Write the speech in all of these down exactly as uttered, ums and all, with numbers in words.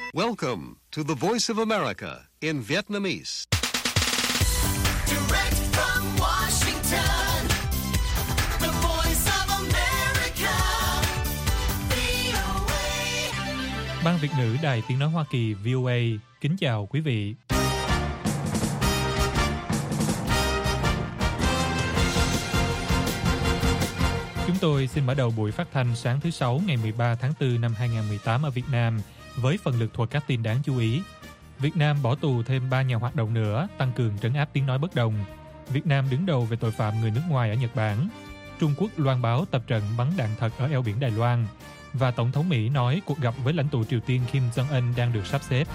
Welcome to the Voice of America in Vietnamese. Direct from Washington, the Voice of America, vê o a. Ban Việt ngữ Đài Tiếng nói Hoa Kỳ vê o a kính chào quý vị. Chúng tôi xin mở đầu buổi phát thanh sáng thứ Sáu ngày mười ba tháng tư năm hai nghìn không trăm mười tám ở Việt Nam với phần lược thuật các tin đáng chú ý. Việt Nam bỏ tù thêm ba nhà hoạt động nữa, tăng cường trấn áp tiếng nói bất đồng. Việt Nam đứng đầu về tội phạm người nước ngoài ở Nhật Bản. Trung Quốc loan báo tập trận bắn đạn thật ở eo biển Đài Loan. Và Tổng thống Mỹ nói cuộc gặp với lãnh tụ Triều Tiên Kim Jong-un đang được sắp xếp.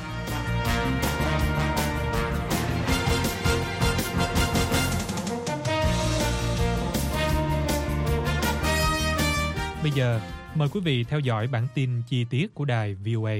Bây giờ, mời quý vị theo dõi bản tin chi tiết của đài vê o a.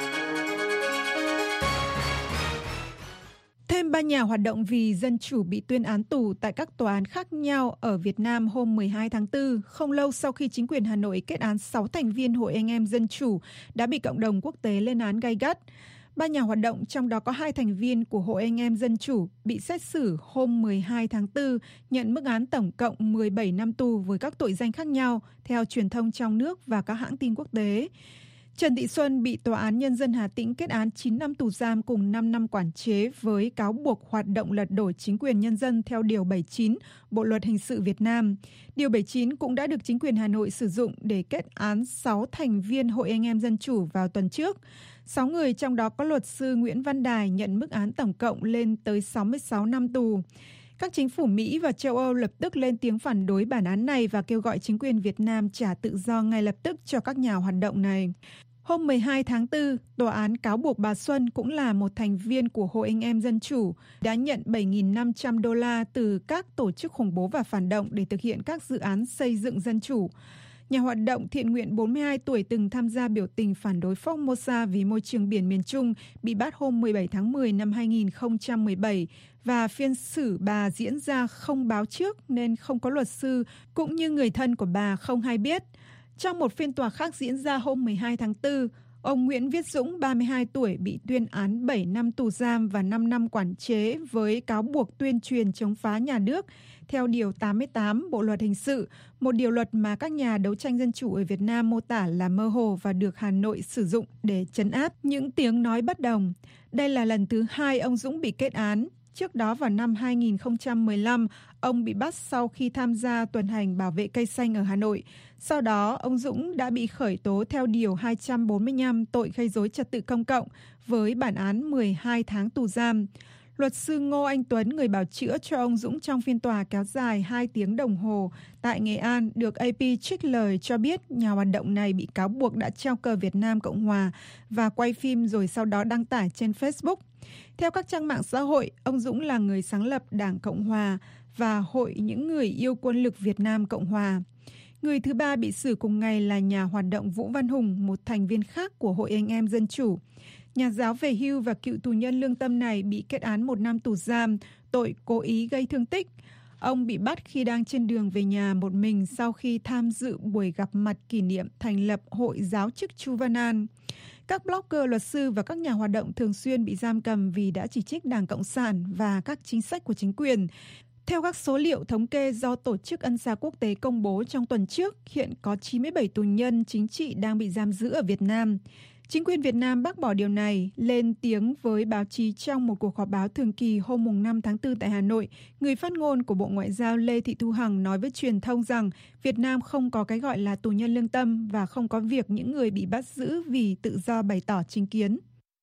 Thêm ba nhà hoạt động vì dân chủ bị tuyên án tù tại các tòa án khác nhau ở Việt Nam hôm mười hai tháng tư, không lâu sau khi chính quyền Hà Nội kết án sáu thành viên Hội Anh em Dân Chủ đã bị cộng đồng quốc tế lên án gay gắt. Ba nhà hoạt động, trong đó có hai thành viên của Hội Anh em Dân Chủ, bị xét xử hôm mười hai tháng tư, nhận mức án tổng cộng mười bảy năm tù với các tội danh khác nhau, theo truyền thông trong nước và các hãng tin quốc tế. Trần Thị Xuân bị Tòa án Nhân dân Hà Tĩnh kết án chín năm tù giam cùng năm năm quản chế với cáo buộc hoạt động lật đổ chính quyền nhân dân theo Điều bảy mươi chín Bộ Luật Hình sự Việt Nam. Điều bảy mươi chín cũng đã được chính quyền Hà Nội sử dụng để kết án sáu thành viên Hội Anh em Dân Chủ vào tuần trước. Sáu người, trong đó có luật sư Nguyễn Văn Đài, nhận mức án tổng cộng lên tới sáu mươi sáu năm tù. Các chính phủ Mỹ và châu Âu lập tức lên tiếng phản đối bản án này và kêu gọi chính quyền Việt Nam trả tự do ngay lập tức cho các nhà hoạt động này. Hôm mười hai tháng tư, tòa án cáo buộc bà Xuân, cũng là một thành viên của Hội Anh em Dân Chủ, đã nhận bảy nghìn năm trăm đô la từ các tổ chức khủng bố và phản động để thực hiện các dự án xây dựng dân chủ. Nhà hoạt động thiện nguyện bốn mươi hai tuổi từng tham gia biểu tình phản đối Formosa vì môi trường biển miền Trung bị bắt hôm mười bảy tháng mười năm hai nghìn không trăm mười bảy và phiên xử bà diễn ra không báo trước nên không có luật sư cũng như người thân của bà không hay biết. Trong một phiên tòa khác diễn ra hôm mười hai tháng tư, ông Nguyễn Viết Dũng, ba mươi hai tuổi, bị tuyên án bảy năm tù giam và năm năm quản chế với cáo buộc tuyên truyền chống phá nhà nước theo Điều tám mươi tám Bộ Luật Hình sự, một điều luật mà các nhà đấu tranh dân chủ ở Việt Nam mô tả là mơ hồ và được Hà Nội sử dụng để trấn áp những tiếng nói bất đồng. Đây là lần thứ hai ông Dũng bị kết án. Trước đó vào năm hai nghìn không trăm mười lăm, ông bị bắt sau khi tham gia tuần hành bảo vệ cây xanh ở Hà Nội. Sau đó, ông Dũng đã bị khởi tố theo Điều hai trăm bốn mươi lăm tội gây rối trật tự công cộng với bản án mười hai tháng tù giam. Luật sư Ngô Anh Tuấn, người bào chữa cho ông Dũng trong phiên tòa kéo dài hai tiếng đồng hồ tại Nghệ An, được a pê trích lời cho biết nhà hoạt động này bị cáo buộc đã treo cờ Việt Nam Cộng Hòa và quay phim rồi sau đó đăng tải trên Facebook. Theo các trang mạng xã hội, ông Dũng là người sáng lập Đảng Cộng Hòa và Hội những người yêu quân lực Việt Nam Cộng Hòa. Người thứ ba bị xử cùng ngày là nhà hoạt động Vũ Văn Hùng, một thành viên khác của Hội Anh em Dân Chủ. Nhà giáo về hưu và cựu tù nhân lương tâm này bị kết án một năm tù giam, tội cố ý gây thương tích. Ông bị bắt khi đang trên đường về nhà một mình sau khi tham dự buổi gặp mặt kỷ niệm thành lập Hội Giáo chức Chu Văn An. Các blogger, luật sư và các nhà hoạt động thường xuyên bị giam cầm vì đã chỉ trích Đảng Cộng sản và các chính sách của chính quyền. Theo các số liệu thống kê do Tổ chức Ân xá Quốc tế công bố trong tuần trước, hiện có chín mươi bảy tù nhân chính trị đang bị giam giữ ở Việt Nam. Chính quyền Việt Nam bác bỏ điều này, lên tiếng với báo chí trong một cuộc họp báo thường kỳ hôm năm tháng tư tại Hà Nội. Người phát ngôn của Bộ Ngoại giao Lê Thị Thu Hằng nói với truyền thông rằng Việt Nam không có cái gọi là tù nhân lương tâm và không có việc những người bị bắt giữ vì tự do bày tỏ chính kiến.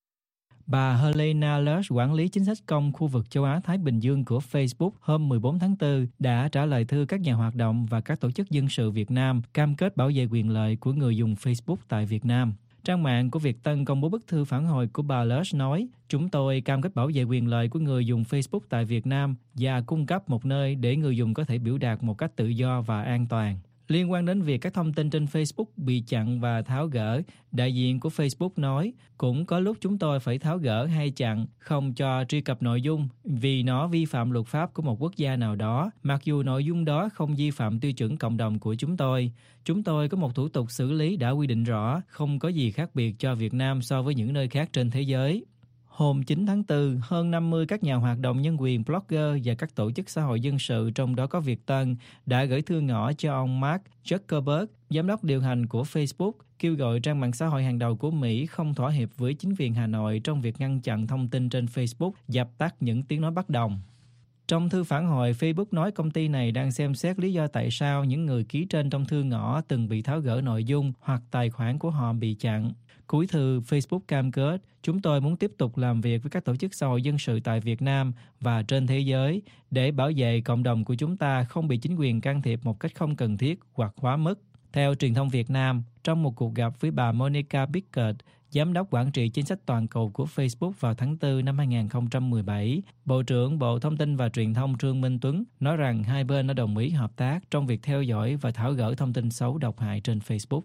Bà Helena Lush, quản lý chính sách công khu vực châu Á-Thái Bình Dương của Facebook hôm mười bốn tháng tư đã trả lời thư các nhà hoạt động và các tổ chức dân sự Việt Nam cam kết bảo vệ quyền lợi của người dùng Facebook tại Việt Nam. Trang mạng của Việt Tân công bố bức thư phản hồi của bà Lush nói: "Chúng tôi cam kết bảo vệ quyền lợi của người dùng Facebook tại Việt Nam và cung cấp một nơi để người dùng có thể biểu đạt một cách tự do và an toàn." Liên quan đến việc các thông tin trên Facebook bị chặn và tháo gỡ, đại diện của Facebook nói, cũng có lúc chúng tôi phải tháo gỡ hay chặn, không cho truy cập nội dung vì nó vi phạm luật pháp của một quốc gia nào đó, mặc dù nội dung đó không vi phạm tiêu chuẩn cộng đồng của chúng tôi. Chúng tôi có một thủ tục xử lý đã quy định rõ, không có gì khác biệt cho Việt Nam so với những nơi khác trên thế giới. Hôm chín tháng tư, hơn năm mươi các nhà hoạt động nhân quyền, blogger và các tổ chức xã hội dân sự, trong đó có Việt Tân, đã gửi thư ngỏ cho ông Mark Zuckerberg, giám đốc điều hành của Facebook, kêu gọi trang mạng xã hội hàng đầu của Mỹ không thỏa hiệp với chính quyền Hà Nội trong việc ngăn chặn thông tin trên Facebook, dập tắt những tiếng nói bất đồng. Trong thư phản hồi, Facebook nói công ty này đang xem xét lý do tại sao những người ký trên trong thư ngỏ từng bị tháo gỡ nội dung hoặc tài khoản của họ bị chặn. Cuối thư, Facebook cam kết, chúng tôi muốn tiếp tục làm việc với các tổ chức xã hội dân sự tại Việt Nam và trên thế giới để bảo vệ cộng đồng của chúng ta không bị chính quyền can thiệp một cách không cần thiết hoặc quá mức. Theo truyền thông Việt Nam, trong một cuộc gặp với bà Monica Pickett, giám đốc quản trị chính sách toàn cầu của Facebook vào tháng tư năm hai nghìn không trăm mười bảy, Bộ trưởng Bộ Thông tin và Truyền thông Trương Minh Tuấn nói rằng hai bên đã đồng ý hợp tác trong việc theo dõi và tháo gỡ thông tin xấu độc hại trên Facebook.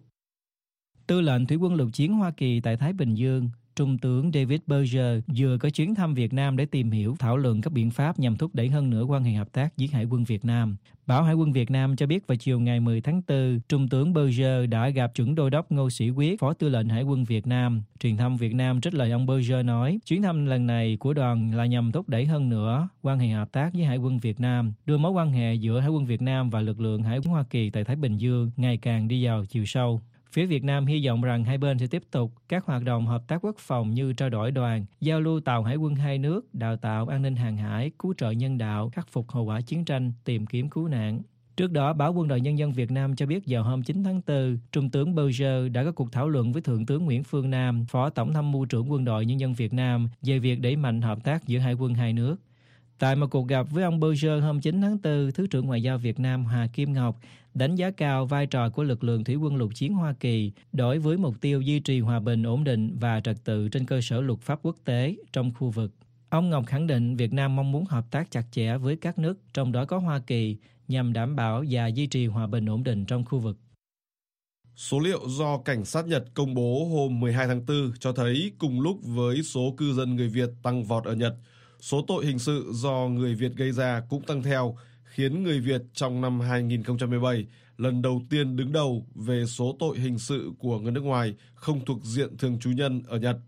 Tư lệnh Thủy quân lục chiến Hoa Kỳ tại Thái Bình Dương, Trung tướng David Berger vừa có chuyến thăm Việt Nam để tìm hiểu, thảo luận các biện pháp nhằm thúc đẩy hơn nữa quan hệ hợp tác với Hải quân Việt Nam. Báo Hải quân Việt Nam cho biết vào chiều ngày mười tháng tư, Trung tướng Berger đã gặp chuẩn đô đốc Ngô Sĩ Quyết, Phó Tư lệnh Hải quân Việt Nam. Truyền thông Việt Nam trích lời ông Berger nói, chuyến thăm lần này của đoàn là nhằm thúc đẩy hơn nữa quan hệ hợp tác với Hải quân Việt Nam, đưa mối quan hệ giữa Hải quân Việt Nam và lực lượng Hải quân Hoa Kỳ tại Thái Bình Dương ngày càng đi vào chiều sâu. Phía Việt Nam hy vọng rằng hai bên sẽ tiếp tục các hoạt động hợp tác quốc phòng như trao đổi đoàn, giao lưu tàu hải quân hai nước, đào tạo an ninh hàng hải, cứu trợ nhân đạo, khắc phục hậu quả chiến tranh, tìm kiếm cứu nạn. Trước đó, Báo Quân đội Nhân dân Việt Nam cho biết vào hôm chín tháng tư, Trung tướng Berger đã có cuộc thảo luận với Thượng tướng Nguyễn Phương Nam, Phó Tổng tham mưu trưởng Quân đội Nhân dân Việt Nam về việc đẩy mạnh hợp tác giữa hai quân hai nước. Tại một cuộc gặp với ông Berger hôm chín tháng tư, Thứ trưởng Ngoại giao Việt Nam Hà Kim Ngọc đánh giá cao vai trò của lực lượng Thủy quân lục chiến Hoa Kỳ đối với mục tiêu duy trì hòa bình, ổn định và trật tự trên cơ sở luật pháp quốc tế trong khu vực. Ông Ngọc khẳng định Việt Nam mong muốn hợp tác chặt chẽ với các nước, trong đó có Hoa Kỳ, nhằm đảm bảo và duy trì hòa bình ổn định trong khu vực. Số liệu do cảnh sát Nhật công bố hôm mười hai tháng tư cho thấy cùng lúc với số cư dân người Việt tăng vọt ở Nhật, số tội hình sự do người Việt gây ra cũng tăng theo, khiến người Việt trong năm hai nghìn không trăm mười bảy lần đầu tiên đứng đầu về số tội hình sự của người nước ngoài không thuộc diện thường trú nhân ở Nhật.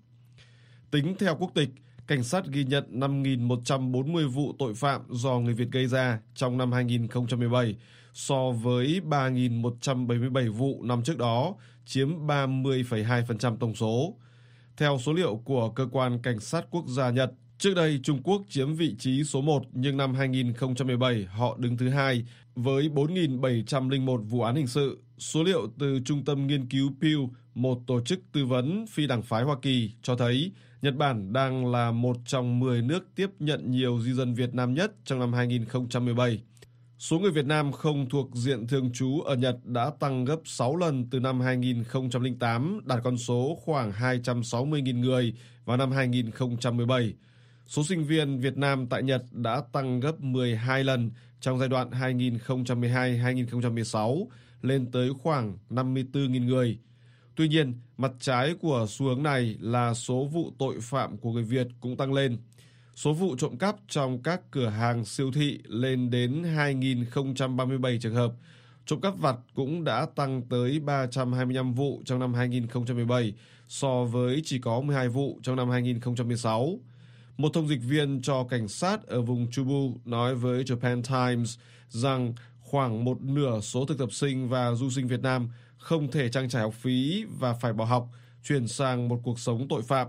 Tính theo quốc tịch, cảnh sát ghi nhận năm nghìn một trăm bốn mươi vụ tội phạm do người Việt gây ra trong năm hai nghìn không trăm mười bảy, so với ba nghìn một trăm bảy mươi bảy vụ năm trước đó, chiếm ba mươi phẩy hai phần trăm tổng số. Theo số liệu của Cơ quan Cảnh sát Quốc gia Nhật, trước đây Trung Quốc chiếm vị trí số một, nhưng năm hai nghìn không trăm mười bảy họ đứng thứ hai với bốn nghìn bảy trăm lẻ một vụ án hình sự. Số liệu từ Trung tâm Nghiên cứu Pew, một tổ chức tư vấn phi đảng phái Hoa Kỳ, cho thấy Nhật Bản đang là một trong mười nước tiếp nhận nhiều di dân Việt Nam nhất trong năm hai nghìn không trăm mười bảy. Số người Việt Nam không thuộc diện thường trú ở Nhật đã tăng gấp sáu lần từ năm hai nghìn không trăm lẻ tám, đạt con số khoảng hai trăm sáu mươi nghìn người vào năm hai nghìn không trăm mười bảy. Số sinh viên Việt Nam tại Nhật đã tăng gấp mười hai lần trong giai đoạn hai nghìn không trăm mười hai đến hai nghìn không trăm mười sáu, lên tới khoảng năm mươi tư nghìn người. Tuy nhiên, mặt trái của xu hướng này là số vụ tội phạm của người Việt cũng tăng lên. Số vụ trộm cắp trong các cửa hàng siêu thị lên đến hai nghìn không trăm ba mươi bảy trường hợp. Trộm cắp vặt cũng đã tăng tới ba trăm hai mươi lăm vụ trong năm hai nghìn không trăm mười bảy, so với chỉ có mười hai vụ trong năm hai nghìn không trăm mười sáu. Một thông dịch viên cho cảnh sát ở vùng Chubu nói với Japan Times rằng khoảng một nửa số thực tập sinh và du sinh Việt Nam không thể trang trải học phí và phải bỏ học, chuyển sang một cuộc sống tội phạm.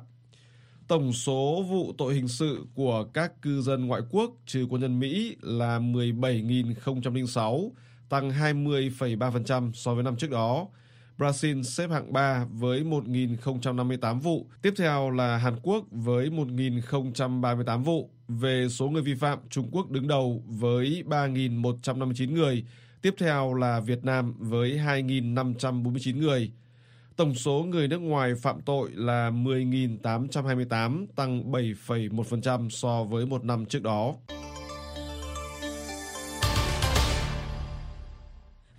Tổng số vụ tội hình sự của các cư dân ngoại quốc trừ quân nhân Mỹ là mười bảy nghìn không trăm lẻ sáu, tăng hai mươi phẩy ba phần trăm so với năm trước đó. Brazil xếp hạng ba với một nghìn không trăm năm mươi tám vụ, tiếp theo là Hàn Quốc với một nghìn không trăm ba mươi tám vụ. Về số người vi phạm, Trung Quốc đứng đầu với ba nghìn một trăm năm mươi chín người, tiếp theo là Việt Nam với hai nghìn năm trăm bốn mươi chín người. Tổng số người nước ngoài phạm tội là mười nghìn tám trăm hai mươi tám, tăng bảy phẩy một phần trăm so với một năm trước đó.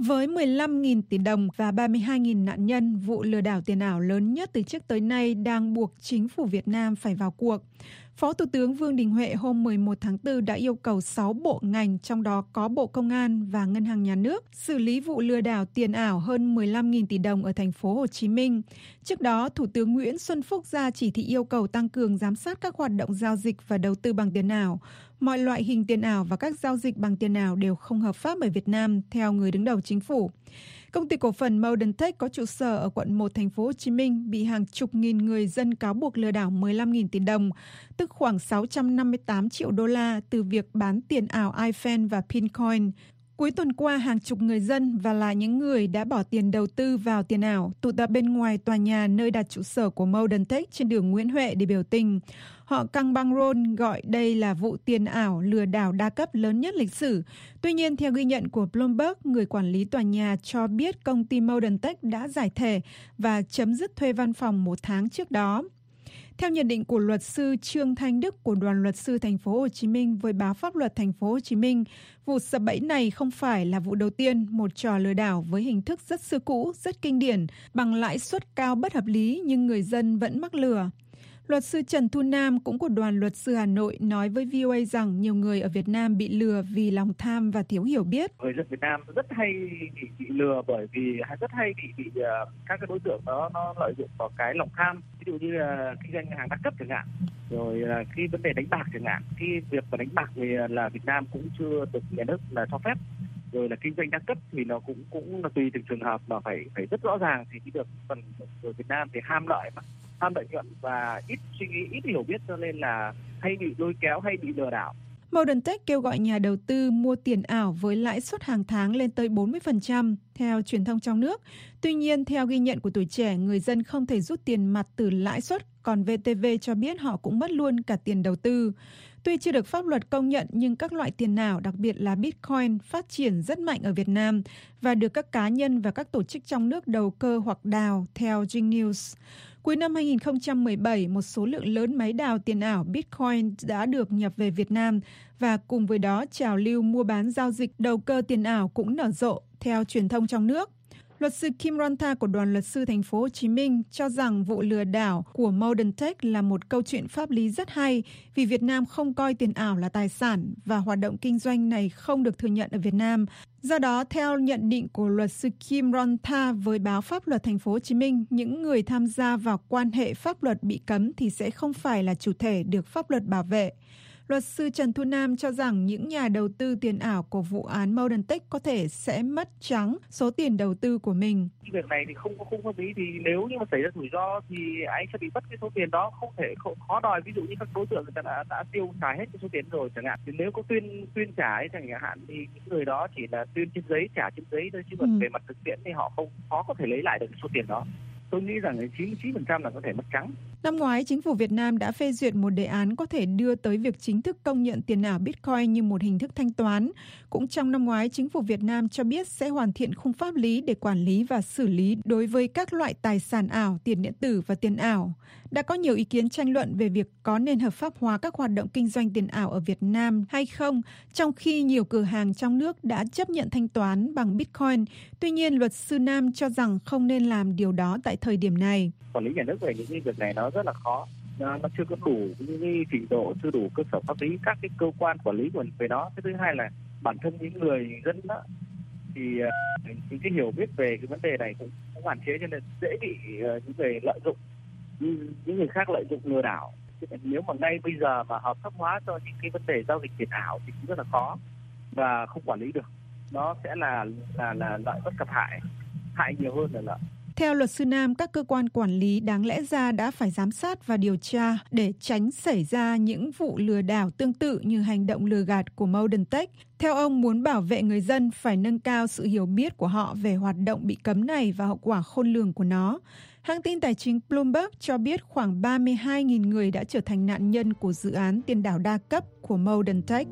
Với mười lăm nghìn tỷ đồng và ba mươi hai nghìn nạn nhân, vụ lừa đảo tiền ảo lớn nhất từ trước tới nay đang buộc chính phủ Việt Nam phải vào cuộc. Phó Thủ tướng Vương Đình Huệ hôm mười một tháng tư đã yêu cầu sáu bộ ngành, trong đó có Bộ Công an và Ngân hàng Nhà nước, xử lý vụ lừa đảo tiền ảo hơn mười lăm nghìn tỷ đồng ở thành phố Hồ Chí Minh. Trước đó, Thủ tướng Nguyễn Xuân Phúc ra chỉ thị yêu cầu tăng cường giám sát các hoạt động giao dịch và đầu tư bằng tiền ảo. Mọi loại hình tiền ảo và các giao dịch bằng tiền ảo đều không hợp pháp ở Việt Nam, theo người đứng đầu chính phủ. Công ty cổ phần Modern Tech có trụ sở ở quận một thành phố Hồ Chí Minh bị hàng chục nghìn người dân cáo buộc lừa đảo mười lăm nghìn tỷ đồng, tức khoảng sáu trăm năm mươi tám triệu đô la từ việc bán tiền ảo iPhone và Pincoin. Cuối tuần qua, hàng chục người dân và là những người đã bỏ tiền đầu tư vào tiền ảo tụ tập bên ngoài tòa nhà nơi đặt trụ sở của Modern Tech trên đường Nguyễn Huệ để biểu tình. Họ căng băng rôn gọi đây là vụ tiền ảo lừa đảo đa cấp lớn nhất lịch sử. Tuy nhiên, theo ghi nhận của Bloomberg, người quản lý tòa nhà cho biết công ty Modern Tech đã giải thể và chấm dứt thuê văn phòng một tháng trước đó. Theo nhận định của luật sư Trương Thanh Đức của Đoàn luật sư thành phố Hồ Chí Minh với báo Pháp luật thành phố Hồ Chí Minh, vụ sập bẫy này không phải là vụ đầu tiên, một trò lừa đảo với hình thức rất xưa cũ, rất kinh điển, bằng lãi suất cao bất hợp lý nhưng người dân vẫn mắc lừa. Luật sư Trần Thu Nam cũng của Đoàn luật sư Hà Nội nói với vê o a rằng nhiều người ở Việt Nam bị lừa vì lòng tham và thiếu hiểu biết. Người dân Việt Nam rất hay bị, bị lừa bởi vì rất hay bị bị uh, các cái đối tượng đó nó lợi dụng vào cái lòng tham, ví dụ như uh, kinh doanh hàng đa cấp chẳng hạn, rồi uh, cái vấn đề đánh bạc chẳng hạn. Cái việc mà đánh bạc thì là Việt Nam cũng chưa được nhà nước là cho phép. Rồi là kinh doanh đa cấp thì nó cũng cũng là tùy từng trường hợp mà phải phải rất rõ ràng thì mới được. Phần người Việt Nam thì ham lợi mà, ham lợi nhuận và ít suy nghĩ, ít hiểu biết cho nên là hay bị lôi kéo, hay bị lừa đảo. Modern Tech kêu gọi nhà đầu tư mua tiền ảo với lãi suất hàng tháng lên tới bốn mươi phần trăm, theo truyền thông trong nước. Tuy nhiên, theo ghi nhận của Tuổi Trẻ, người dân không thể rút tiền mặt từ lãi suất, còn vê tê vê cho biết họ cũng mất luôn cả tiền đầu tư. Tuy chưa được pháp luật công nhận, nhưng các loại tiền ảo, đặc biệt là Bitcoin, phát triển rất mạnh ở Việt Nam và được các cá nhân và các tổ chức trong nước đầu cơ hoặc đào, theo Jing News. Cuối năm hai nghìn không trăm mười bảy, một số lượng lớn máy đào tiền ảo Bitcoin đã được nhập về Việt Nam và cùng với đó trào lưu mua bán giao dịch đầu cơ tiền ảo cũng nở rộ, theo truyền thông trong nước. Luật sư Kim Ron-tha của Đoàn luật sư thành phố Hồ Chí Minh cho rằng vụ lừa đảo của Modern Tech là một câu chuyện pháp lý rất hay vì Việt Nam không coi tiền ảo là tài sản và hoạt động kinh doanh này không được thừa nhận ở Việt Nam. Do đó, theo nhận định của luật sư Kim Ron-tha với báo Pháp luật thành phố Hồ Chí Minh, những người tham gia vào quan hệ pháp luật bị cấm thì sẽ không phải là chủ thể được pháp luật bảo vệ. Luật sư Trần Thu Nam cho rằng những nhà đầu tư tiền ảo của vụ án Modern Tech có thể sẽ mất trắng số tiền đầu tư của mình. Việc này thì không có không pháp lý, thì nếu như mà xảy ra rủi ro thì anh sẽ bị mất cái số tiền đó, không thể không, khó đòi. Ví dụ như các đối tượng người ta đã, đã tiêu xài hết cái số tiền rồi chẳng hạn, thì nếu có tuyên tuyên trả ấy chẳng hạn thì những người đó chỉ là tuyên trên giấy, trả trên giấy thôi, chứ còn ừ. về mặt thực tiễn thì họ không khó có thể lấy lại được cái số tiền đó. Tôi nghĩ rằng chín mươi chín phần trăm là có thể mất trắng. Năm ngoái, chính phủ Việt Nam đã phê duyệt một đề án có thể đưa tới việc chính thức công nhận tiền ảo Bitcoin như một hình thức thanh toán. Cũng trong năm ngoái, chính phủ Việt Nam cho biết sẽ hoàn thiện khung pháp lý để quản lý và xử lý đối với các loại tài sản ảo, tiền điện tử và tiền ảo. Đã có nhiều ý kiến tranh luận về việc có nên hợp pháp hóa các hoạt động kinh doanh tiền ảo ở Việt Nam hay không, trong khi nhiều cửa hàng trong nước đã chấp nhận thanh toán bằng Bitcoin. Tuy nhiên, luật sư Nam cho rằng không nên làm điều đó tại thời điểm này. Quản lý nhà nước về những cái việc này nó rất là khó, nó, nó chưa có đủ những cái trình độ, chưa đủ cơ sở pháp lý, các cái cơ quan quản lý về nó. Cái thứ hai là bản thân những người dân đó thì uh, những cái hiểu biết về cái vấn đề này cũng, cũng hạn chế, cho nên dễ bị uh, những người lợi dụng, những người khác lợi dụng lừa đảo. Nếu mà ngay bây giờ mà hợp pháp hóa cho những cái vấn đề giao dịch tiền ảo thì cũng rất là khó và không quản lý được. Nó sẽ là là là lợi bất cập hại, hại nhiều hơn là lợi. Theo luật sư Nam, các cơ quan quản lý đáng lẽ ra đã phải giám sát và điều tra để tránh xảy ra những vụ lừa đảo tương tự như hành động lừa gạt của Modern Tech. Theo ông, muốn bảo vệ người dân phải nâng cao sự hiểu biết của họ về hoạt động bị cấm này và hậu quả khôn lường của nó. Hãng tin tài chính Bloomberg cho biết khoảng ba mươi hai nghìn người đã trở thành nạn nhân của dự án tiền đảo đa cấp của Modern Tech.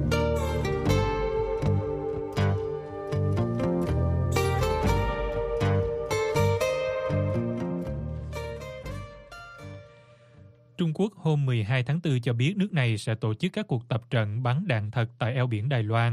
Trung Quốc hôm mười hai tháng tư cho biết nước này sẽ tổ chức các cuộc tập trận bắn đạn thật tại eo biển Đài Loan.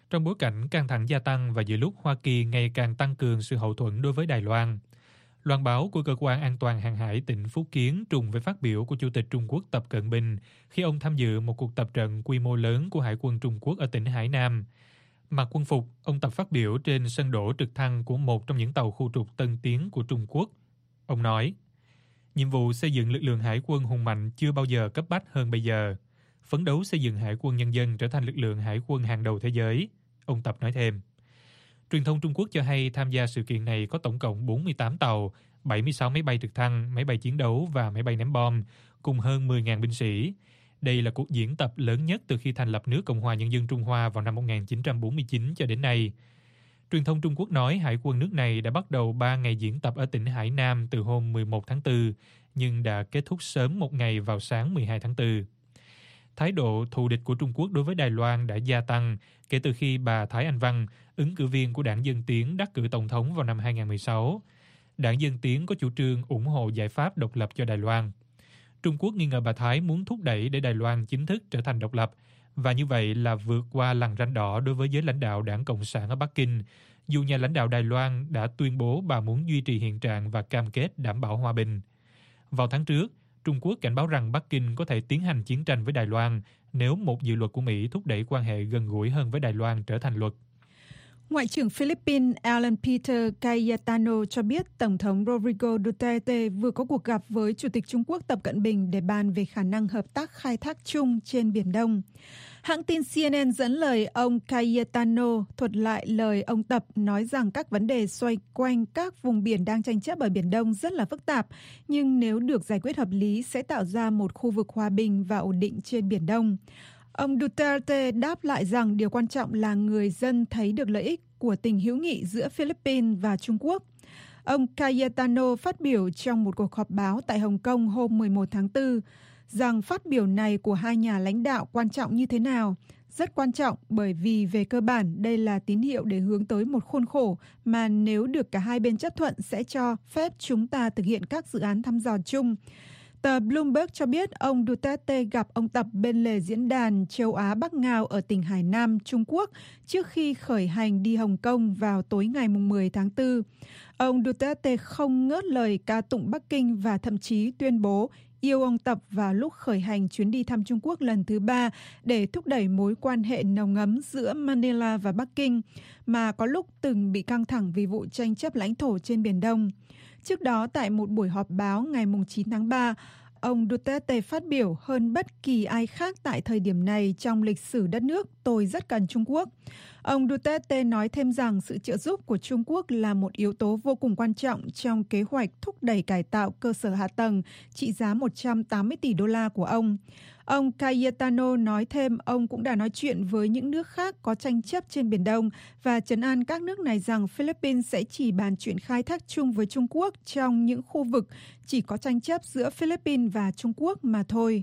trong bối cảnh căng thẳng gia tăng và giữa lúc Hoa Kỳ ngày càng tăng cường sự hậu thuẫn đối với Đài Loan. Loan báo của Cơ quan An toàn Hàng hải tỉnh Phúc Kiến trùng với phát biểu của Chủ tịch Trung Quốc Tập Cận Bình khi ông tham dự một cuộc tập trận quy mô lớn của Hải quân Trung Quốc ở tỉnh Hải Nam. Mặc quân phục, ông Tập phát biểu trên sân đỗ trực thăng của một trong những tàu khu trục tân tiến của Trung Quốc. Ông nói, nhiệm vụ xây dựng lực lượng hải quân hùng mạnh chưa bao giờ cấp bách hơn bây giờ. Phấn đấu xây dựng Hải quân Nhân dân trở thành lực lượng hải quân hàng đầu thế giới, ông Tập nói thêm. Truyền thông Trung Quốc cho hay tham gia sự kiện này có tổng cộng bốn mươi tám tàu, bảy mươi sáu máy bay trực thăng, máy bay chiến đấu và máy bay ném bom, cùng hơn mười nghìn binh sĩ. Đây là cuộc diễn tập lớn nhất từ khi thành lập nước Cộng hòa Nhân dân Trung Hoa vào năm một nghìn chín trăm bốn mươi chín cho đến nay. Truyền thông Trung Quốc nói Hải quân nước này đã bắt đầu ba ngày diễn tập ở tỉnh Hải Nam từ hôm mười một tháng tư, nhưng đã kết thúc sớm một ngày vào sáng mười hai tháng tư. Thái độ thù địch của Trung Quốc đối với Đài Loan đã gia tăng kể từ khi bà Thái Anh Văn, ứng cử viên của đảng Dân Tiến đắc cử tổng thống vào năm hai nghìn không trăm mười sáu. Đảng Dân Tiến có chủ trương ủng hộ giải pháp độc lập cho Đài Loan. Trung Quốc nghi ngờ bà Thái muốn thúc đẩy để Đài Loan chính thức trở thành độc lập, và như vậy là vượt qua lằn ranh đỏ đối với giới lãnh đạo Đảng Cộng sản ở Bắc Kinh, dù nhà lãnh đạo Đài Loan đã tuyên bố bà muốn duy trì hiện trạng và cam kết đảm bảo hòa bình. Vào tháng trước, Trung Quốc cảnh báo rằng Bắc Kinh có thể tiến hành chiến tranh với Đài Loan nếu một dự luật của Mỹ thúc đẩy quan hệ gần gũi hơn với Đài Loan trở thành luật. Ngoại trưởng Philippines Alan Peter Cayetano cho biết Tổng thống Rodrigo Duterte vừa có cuộc gặp với Chủ tịch Trung Quốc Tập Cận Bình để bàn về khả năng hợp tác khai thác chung trên Biển Đông. Hãng tin C N N dẫn lời ông Cayetano thuật lại lời ông Tập nói rằng các vấn đề xoay quanh các vùng biển đang tranh chấp ở Biển Đông rất là phức tạp, nhưng nếu được giải quyết hợp lý sẽ tạo ra một khu vực hòa bình và ổn định trên Biển Đông. Ông Duterte đáp lại rằng điều quan trọng là người dân thấy được lợi ích của tình hữu nghị giữa Philippines và Trung Quốc. Ông Cayetano phát biểu trong một cuộc họp báo tại Hồng Kông hôm mười một tháng tư rằng phát biểu này của hai nhà lãnh đạo quan trọng như thế nào. Rất quan trọng bởi vì về cơ bản đây là tín hiệu để hướng tới một khuôn khổ mà nếu được cả hai bên chấp thuận sẽ cho phép chúng ta thực hiện các dự án thăm dò chung. Tờ Bloomberg cho biết ông Duterte gặp ông Tập bên lề diễn đàn châu Á Bắc Ngao ở tỉnh Hải Nam, Trung Quốc trước khi khởi hành đi Hồng Kông vào tối ngày mười tháng tư. Ông Duterte không ngớt lời ca tụng Bắc Kinh và thậm chí tuyên bố yêu ông Tập vào lúc khởi hành chuyến đi thăm Trung Quốc lần thứ ba để thúc đẩy mối quan hệ nồng ấm giữa Manila và Bắc Kinh, mà có lúc từng bị căng thẳng vì vụ tranh chấp lãnh thổ trên Biển Đông. Trước đó, tại một buổi họp báo ngày chín tháng ba, ông Duterte phát biểu hơn bất kỳ ai khác tại thời điểm này trong lịch sử đất nước, tôi rất cần Trung Quốc. Ông Duterte nói thêm rằng sự trợ giúp của Trung Quốc là một yếu tố vô cùng quan trọng trong kế hoạch thúc đẩy cải tạo cơ sở hạ tầng trị giá một trăm tám mươi tỷ đô la của ông. Ông Cayetano nói thêm ông cũng đã nói chuyện với những nước khác có tranh chấp trên Biển Đông và trấn an các nước này rằng Philippines sẽ chỉ bàn chuyện khai thác chung với Trung Quốc trong những khu vực chỉ có tranh chấp giữa Philippines và Trung Quốc mà thôi.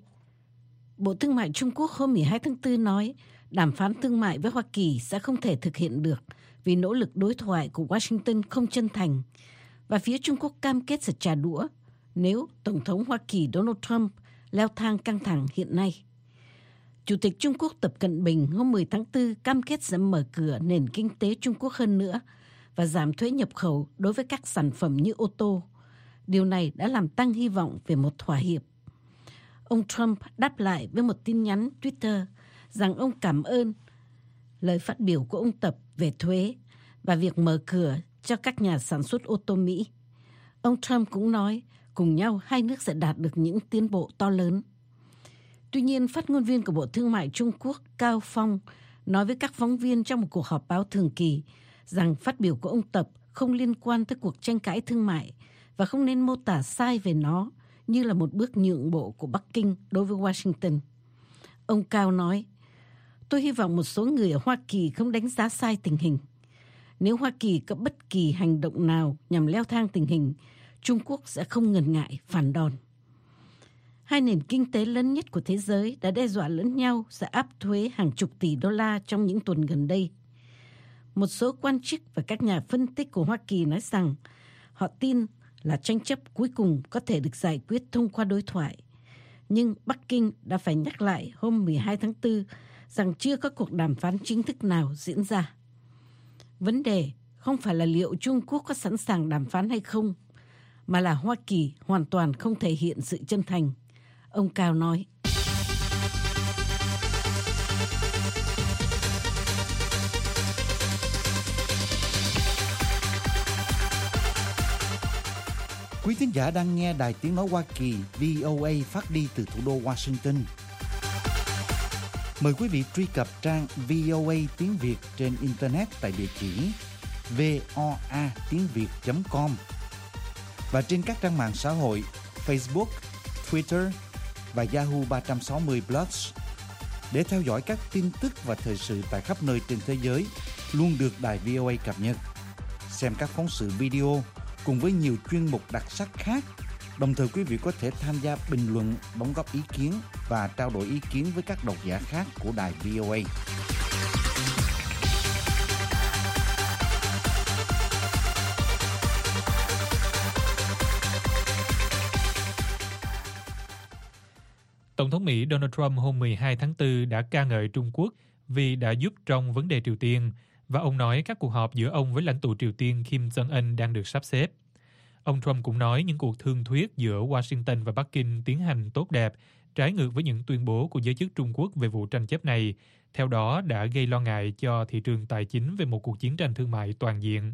Bộ Thương mại Trung Quốc hôm mười hai tháng tư nói đàm phán thương mại với Hoa Kỳ sẽ không thể thực hiện được vì nỗ lực đối thoại của Washington không chân thành, và phía Trung Quốc cam kết sẽ trả đũa nếu Tổng thống Hoa Kỳ Donald Trump leo thang căng thẳng hiện nay. Chủ tịch Trung Quốc Tập Cận Bình hôm mười tháng tư cam kết sẽ mở cửa nền kinh tế Trung Quốc hơn nữa và giảm thuế nhập khẩu đối với các sản phẩm như ô tô. Điều này đã làm tăng hy vọng về một thỏa hiệp. Ông Trump đáp lại với một tin nhắn Twitter rằng ông cảm ơn lời phát biểu của ông Tập về thuế và việc mở cửa cho các nhà sản xuất ô tô Mỹ. Ông Trump cũng nói cùng nhau hai nước sẽ đạt được những tiến bộ to lớn. Tuy nhiên, phát ngôn viên của Bộ Thương mại Trung Quốc Cao Phong nói với các phóng viên trong một cuộc họp báo thường kỳ rằng phát biểu của ông Tập không liên quan tới cuộc tranh cãi thương mại và không nên mô tả sai về nó như là một bước nhượng bộ của Bắc Kinh đối với Washington. Ông Cao nói, tôi hy vọng một số người ở Hoa Kỳ không đánh giá sai tình hình. Nếu Hoa Kỳ có bất kỳ hành động nào nhằm leo thang tình hình, Trung Quốc sẽ không ngần ngại phản đòn. Hai nền kinh tế lớn nhất của thế giới đã đe dọa lẫn nhau sẽ áp thuế hàng chục tỷ đô la trong những tuần gần đây. Một số quan chức và các nhà phân tích của Hoa Kỳ nói rằng họ tin là tranh chấp cuối cùng có thể được giải quyết thông qua đối thoại. Nhưng Bắc Kinh đã phải nhắc lại hôm mười hai tháng tư rằng chưa có cuộc đàm phán chính thức nào diễn ra. Vấn đề không phải là liệu Trung Quốc có sẵn sàng đàm phán hay không, mà là Hoa Kỳ hoàn toàn không thể hiện sự chân thành. Ông Cao nói. Quý thính giả đang nghe Đài Tiếng Nói Hoa Kỳ vê o a phát đi từ thủ đô Washington. Mời quý vị truy cập trang vê o a tiếng Việt trên Internet tại địa chỉ voa tiếng việt chấm com và trên các trang mạng xã hội Facebook, Twitter và Yahoo ba trăm sáu mươi Plus để theo dõi các tin tức và thời sự tại khắp nơi trên thế giới luôn được Đài vê o a cập nhật. Xem các phóng sự video cùng với nhiều chuyên mục đặc sắc khác. Đồng thời quý vị có thể tham gia bình luận, đóng góp ý kiến và trao đổi ý kiến với các độc giả khác của Đài vê o a. Tổng thống Mỹ Donald Trump hôm mười hai tháng tư đã ca ngợi Trung Quốc vì đã giúp trong vấn đề Triều Tiên, và ông nói các cuộc họp giữa ông với lãnh tụ Triều Tiên Kim Jong-un đang được sắp xếp. Ông Trump cũng nói những cuộc thương thuyết giữa Washington và Bắc Kinh tiến hành tốt đẹp, trái ngược với những tuyên bố của giới chức Trung Quốc về vụ tranh chấp này, theo đó đã gây lo ngại cho thị trường tài chính về một cuộc chiến tranh thương mại toàn diện.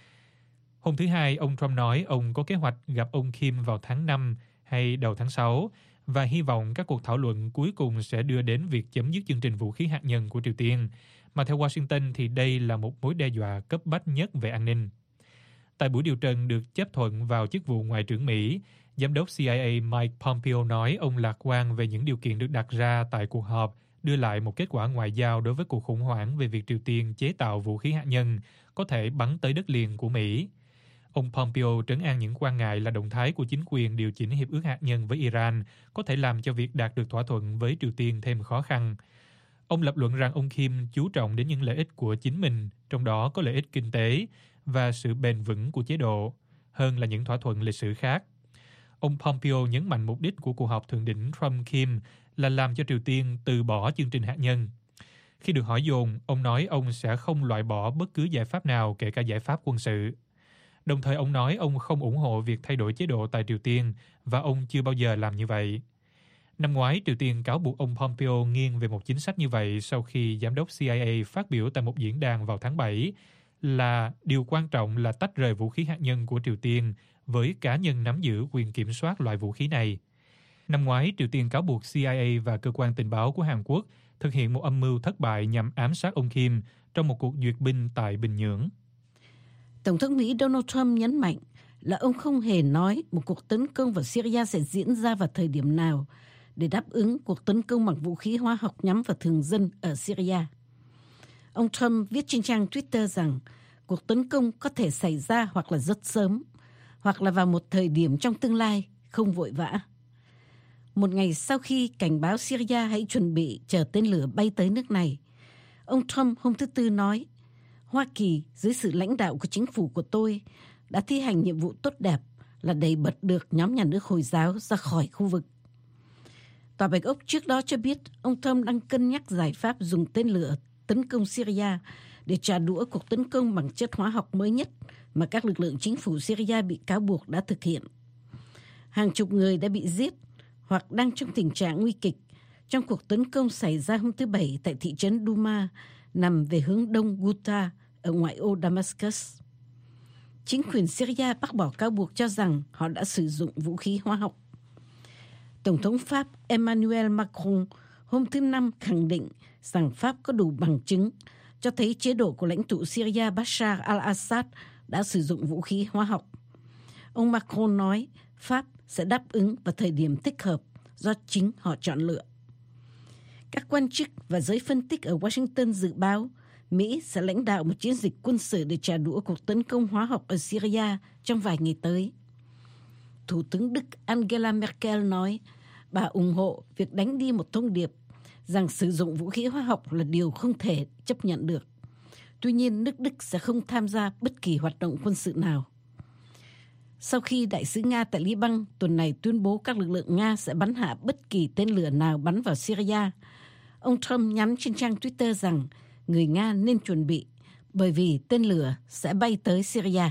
Hôm thứ Hai, ông Trump nói ông có kế hoạch gặp ông Kim vào tháng năm hay đầu tháng sáu, và hy vọng các cuộc thảo luận cuối cùng sẽ đưa đến việc chấm dứt chương trình vũ khí hạt nhân của Triều Tiên, mà theo Washington thì đây là một mối đe dọa cấp bách nhất về an ninh. Tại buổi điều trần được chấp thuận vào chức vụ Ngoại trưởng Mỹ, Giám đốc C I A Mike Pompeo nói ông lạc quan về những điều kiện được đặt ra tại cuộc họp đưa lại một kết quả ngoại giao đối với cuộc khủng hoảng về việc Triều Tiên chế tạo vũ khí hạt nhân có thể bắn tới đất liền của Mỹ. Ông Pompeo trấn an những quan ngại là động thái của chính quyền điều chỉnh hiệp ước hạt nhân với Iran có thể làm cho việc đạt được thỏa thuận với Triều Tiên thêm khó khăn. Ông lập luận rằng ông Kim chú trọng đến những lợi ích của chính mình, trong đó có lợi ích kinh tế và sự bền vững của chế độ, hơn là những thỏa thuận lịch sử khác. Ông Pompeo nhấn mạnh mục đích của cuộc họp thượng đỉnh Trump-Kim là làm cho Triều Tiên từ bỏ chương trình hạt nhân. Khi được hỏi dồn, ông nói ông sẽ không loại bỏ bất cứ giải pháp nào, kể cả giải pháp quân sự. Đồng thời ông nói ông không ủng hộ việc thay đổi chế độ tại Triều Tiên và ông chưa bao giờ làm như vậy. Năm ngoái, Triều Tiên cáo buộc ông Pompeo nghiêng về một chính sách như vậy sau khi giám đốc C I A phát biểu tại một diễn đàn vào tháng bảy là điều quan trọng là tách rời vũ khí hạt nhân của Triều Tiên với cá nhân nắm giữ quyền kiểm soát loại vũ khí này. Năm ngoái, Triều Tiên cáo buộc C I A và cơ quan tình báo của Hàn Quốc thực hiện một âm mưu thất bại nhằm ám sát ông Kim trong một cuộc duyệt binh tại Bình Nhưỡng. Tổng thống Mỹ Donald Trump nhấn mạnh là ông không hề nói một cuộc tấn công vào Syria sẽ diễn ra vào thời điểm nào để đáp ứng cuộc tấn công bằng vũ khí hóa học nhắm vào thường dân ở Syria. Ông Trump viết trên trang Twitter rằng cuộc tấn công có thể xảy ra hoặc là rất sớm, hoặc là vào một thời điểm trong tương lai, không vội vã. Một ngày sau khi cảnh báo Syria hãy chuẩn bị chờ tên lửa bay tới nước này, ông Trump hôm thứ Tư nói, Hoa Kỳ dưới sự lãnh đạo của chính phủ của tôi đã thi hành nhiệm vụ tốt đẹp là đẩy bật được nhóm nhà nước Hồi giáo ra khỏi khu vực. Tòa Bạch Ốc trước đó cho biết ông Trump đang cân nhắc giải pháp dùng tên lửa tấn công Syria để trả đũa cuộc tấn công bằng chất hóa học mới nhất mà các lực lượng chính phủ Syria bị cáo buộc đã thực hiện. Hàng chục người đã bị giết hoặc đang trong tình trạng nguy kịch trong cuộc tấn công xảy ra hôm thứ Bảy tại thị trấn Duma, nằm về hướng đông Ghouta ở ngoại ô Damascus. Chính quyền Syria bác bỏ cáo buộc cho rằng họ đã sử dụng vũ khí hóa học. Tổng thống Pháp Emmanuel Macron hôm thứ Năm khẳng định rằng Pháp có đủ bằng chứng cho thấy chế độ của lãnh tụ Syria Bashar al-Assad đã sử dụng vũ khí hóa học. Ông Macron nói Pháp sẽ đáp ứng vào thời điểm thích hợp do chính họ chọn lựa. Các quan chức và giới phân tích ở Washington dự báo Mỹ sẽ lãnh đạo một chiến dịch quân sự để trả đũa cuộc tấn công hóa học ở Syria trong vài ngày tới. Thủ tướng Đức Angela Merkel nói bà ủng hộ việc đánh đi một thông điệp rằng sử dụng vũ khí hóa học là điều không thể chấp nhận được. Tuy nhiên, nước Đức sẽ không tham gia bất kỳ hoạt động quân sự nào. Sau khi đại sứ Nga tại Liban tuần này tuyên bố các lực lượng Nga sẽ bắn hạ bất kỳ tên lửa nào bắn vào Syria, Ông Trump nhắn trên trang Twitter rằng người Nga nên chuẩn bị bởi vì tên lửa sẽ bay tới Syria.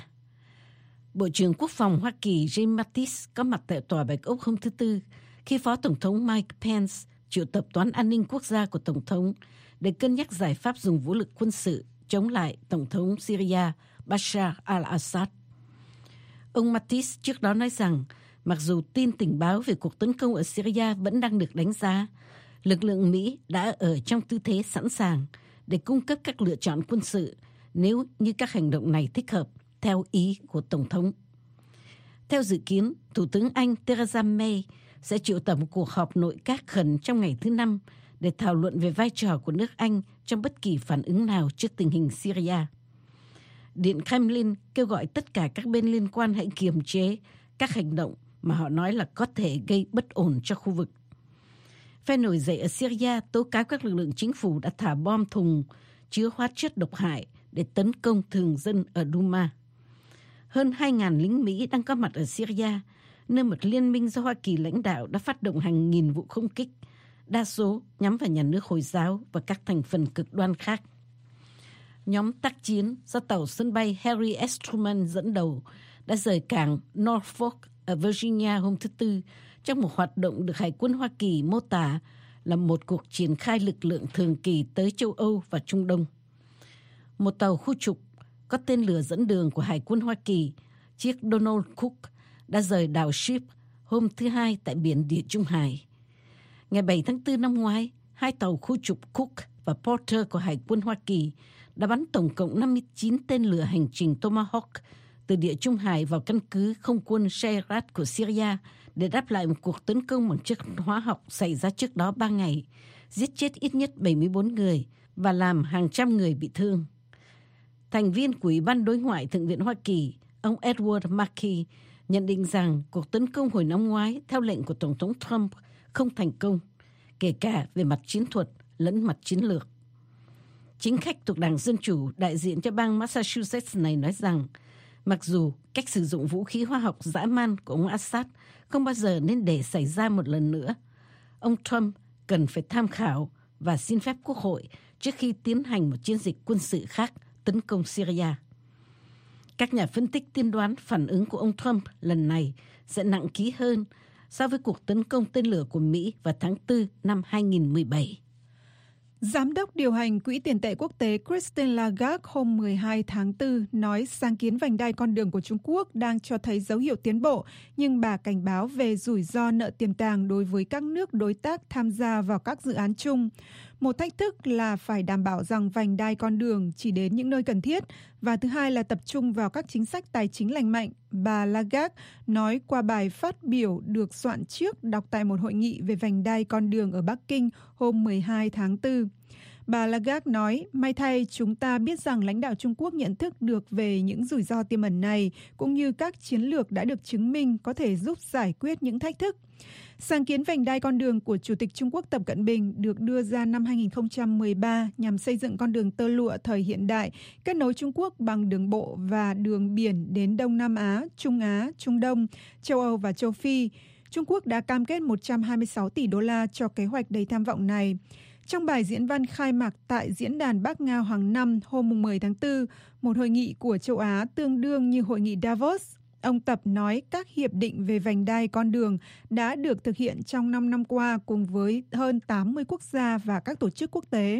Bộ trưởng Quốc phòng Hoa Kỳ James Mattis có mặt tại Tòa Bạch Ốc hôm thứ Tư khi Phó Tổng thống Mike Pence triệu tập Toán An ninh Quốc gia của Tổng thống để cân nhắc giải pháp dùng vũ lực quân sự chống lại Tổng thống Syria Bashar al-Assad. Ông Mattis trước đó nói rằng mặc dù tin tình báo về cuộc tấn công ở Syria vẫn đang được đánh giá, lực lượng Mỹ đã ở trong tư thế sẵn sàng để cung cấp các lựa chọn quân sự nếu như các hành động này thích hợp, theo ý của Tổng thống. Theo dự kiến, Thủ tướng Anh Theresa May sẽ triệu tập một cuộc họp nội các khẩn trong ngày thứ Năm để thảo luận về vai trò của nước Anh trong bất kỳ phản ứng nào trước tình hình Syria. Điện Kremlin kêu gọi tất cả các bên liên quan hãy kiềm chế các hành động mà họ nói là có thể gây bất ổn cho khu vực. Phe nổi dậy ở Syria tố cáo các lực lượng chính phủ đã thả bom thùng chứa hóa chất độc hại để tấn công thường dân ở Duma. Hơn hai nghìn lính Mỹ đang có mặt ở Syria, nơi một liên minh do Hoa Kỳ lãnh đạo đã phát động hàng nghìn vụ không kích, đa số nhắm vào nhà nước Hồi giáo và các thành phần cực đoan khác. Nhóm tác chiến do tàu sân bay Harry S. Truman dẫn đầu đã rời cảng Norfolk ở Virginia hôm thứ Tư trong một hoạt động được Hải quân Hoa Kỳ mô tả là một cuộc triển khai lực lượng thường kỳ tới châu Âu và Trung Đông. Một tàu khu trục có tên lửa dẫn đường của Hải quân Hoa Kỳ, chiếc Donald Cook, đã rời đảo Ship hôm thứ Hai tại biển Địa Trung Hải. Ngày bảy tháng tư năm ngoái, hai tàu khu trục Cook và Porter của Hải quân Hoa Kỳ đã bắn tổng cộng năm mươi chín tên lửa hành trình Tomahawk từ Địa Trung Hải vào căn cứ không quân Shayrat của Syria để đáp lại một cuộc tấn công bằng chất hóa học xảy ra trước đó ba ngày, giết chết ít nhất bảy mươi bốn người và làm hàng trăm người bị thương. Thành viên của Ủy ban Đối ngoại Thượng viện Hoa Kỳ, ông Edward Markey, nhận định rằng cuộc tấn công hồi năm ngoái theo lệnh của Tổng thống Trump không thành công, kể cả về mặt chiến thuật lẫn mặt chiến lược. Chính khách thuộc Đảng Dân Chủ đại diện cho bang Massachusetts này nói rằng mặc dù cách sử dụng vũ khí hóa học dã man của ông Assad không bao giờ nên để xảy ra một lần nữa, ông Trump cần phải tham khảo và xin phép Quốc hội trước khi tiến hành một chiến dịch quân sự khác tấn công Syria. Các nhà phân tích tiên đoán phản ứng của ông Trump lần này sẽ nặng ký hơn so với cuộc tấn công tên lửa của Mỹ vào tháng tư năm hai nghìn mười bảy. Giám đốc điều hành Quỹ tiền tệ quốc tế Christine Lagarde hôm mười hai tháng tư nói sáng kiến vành đai con đường của Trung Quốc đang cho thấy dấu hiệu tiến bộ, nhưng bà cảnh báo về rủi ro nợ tiềm tàng đối với các nước đối tác tham gia vào các dự án chung. Một thách thức là phải đảm bảo rằng vành đai con đường chỉ đến những nơi cần thiết, và thứ hai là tập trung vào các chính sách tài chính lành mạnh, bà Lagarde nói qua bài phát biểu được soạn trước đọc tại một hội nghị về vành đai con đường ở Bắc Kinh hôm mười hai tháng tư. Bà Lagarde nói, may thay chúng ta biết rằng lãnh đạo Trung Quốc nhận thức được về những rủi ro tiềm ẩn này, cũng như các chiến lược đã được chứng minh có thể giúp giải quyết những thách thức. Sáng kiến vành đai con đường của Chủ tịch Trung Quốc Tập Cận Bình được đưa ra năm hai nghìn không trăm mười ba nhằm xây dựng con đường tơ lụa thời hiện đại, kết nối Trung Quốc bằng đường bộ và đường biển đến Đông Nam Á, Trung Á, Trung Đông, châu Âu và châu Phi. Trung Quốc đã cam kết một trăm hai mươi sáu tỷ đô la cho kế hoạch đầy tham vọng này. Trong bài diễn văn khai mạc tại Diễn đàn Bắc Ngao hàng năm hôm mười tháng tư, một hội nghị của châu Á tương đương như hội nghị Davos, ông Tập nói các hiệp định về vành đai con đường đã được thực hiện trong năm năm qua cùng với hơn tám mươi quốc gia và các tổ chức quốc tế.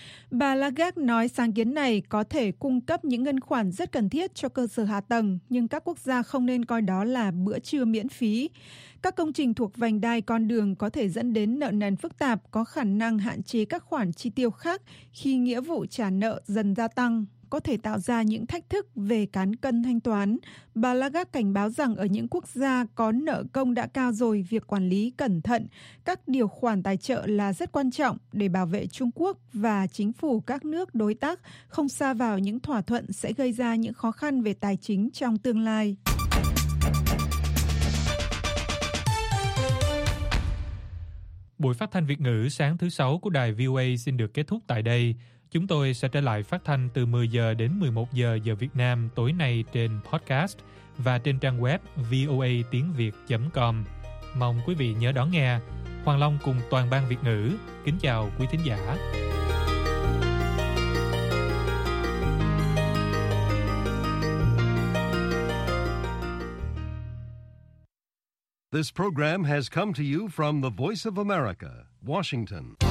Bà Lagarde nói sáng kiến này có thể cung cấp những ngân khoản rất cần thiết cho cơ sở hạ tầng, nhưng các quốc gia không nên coi đó là bữa trưa miễn phí. Các công trình thuộc vành đai con đường có thể dẫn đến nợ nần phức tạp, có khả năng hạn chế các khoản chi tiêu khác khi nghĩa vụ trả nợ dần gia tăng, có thể tạo ra những thách thức về cán cân thanh toán. Bà Lagarde cảnh báo rằng ở những quốc gia có nợ công đã cao rồi, việc quản lý cẩn thận các điều khoản tài trợ là rất quan trọng để bảo vệ Trung Quốc và chính phủ các nước đối tác không sa vào những thỏa thuận sẽ gây ra những khó khăn về tài chính trong tương lai. Buổi phát thanh Việt ngữ sáng thứ Sáu của đài vê o a xin được kết thúc tại đây. Chúng tôi sẽ trở lại phát thanh từ mười giờ đến mười một giờ giờ Việt Nam tối nay trên podcast và trên trang web v o a tiếng việt chấm com. Mong quý vị nhớ đón nghe. Hoàng Long cùng toàn ban Việt ngữ kính chào quý thính giả. This program has come to you from the Voice of America, Washington.